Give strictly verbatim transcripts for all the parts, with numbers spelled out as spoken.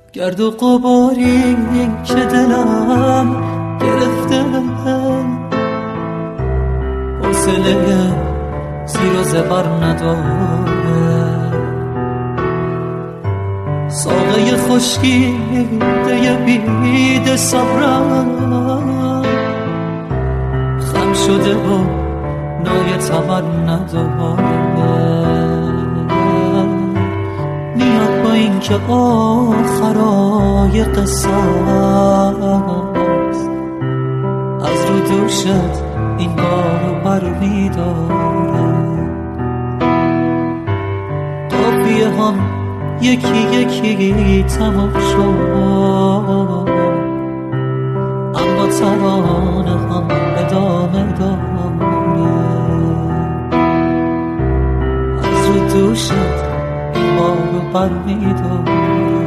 گرد و غباری که دلم گرفته، حوصله زیر و زبر نداره. ساقه خشکیده بید صبرم خم شده و نای تبر نداره. میاد با این که آخرای قصه است، از رو دوشت این بارو بر میداره. قافیه هم یکی یکی تمام شد، اما ترانه هم ادامه داره. از رو دوشت این بارو بر میداره.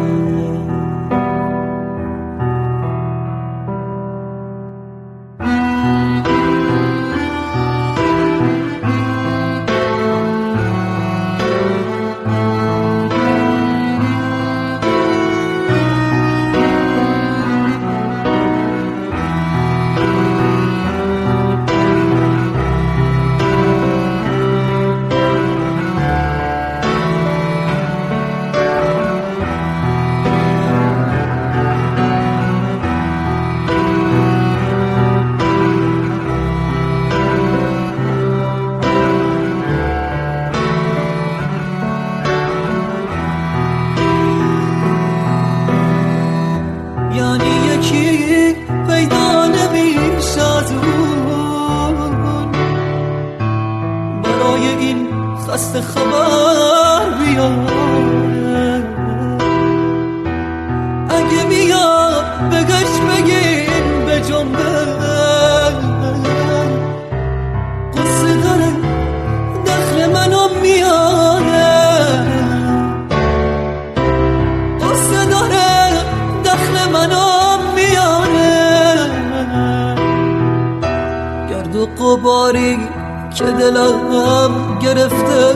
یعنی یکی پیدا نمیشه از اون برای این خسته خبر بیاره. اگه میاد بگش بگین به جنبه، قصه داره دخل منو میاره. قصه داره دخل منو میاره. گرد و غباری که دلم گرفته،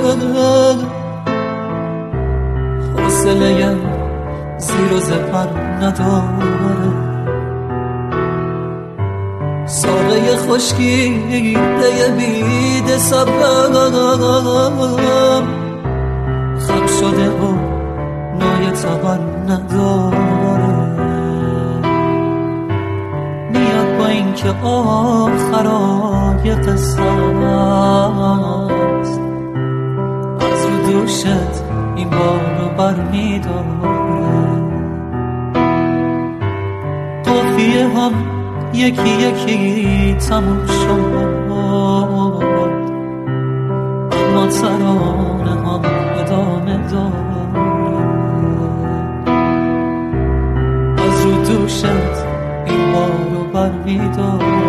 حوصله زیر و زبر نداره. ساقه خشکیده بید صبرم خم شده و نای تبر نداره. میاد با این که آخرای قصه است، از رو دوشت این بارو بر میداره. قافیه هم یکی یکی تموم شد، اما ترانه هم ادامه داره. از رو دوشت این بارو بر میداره.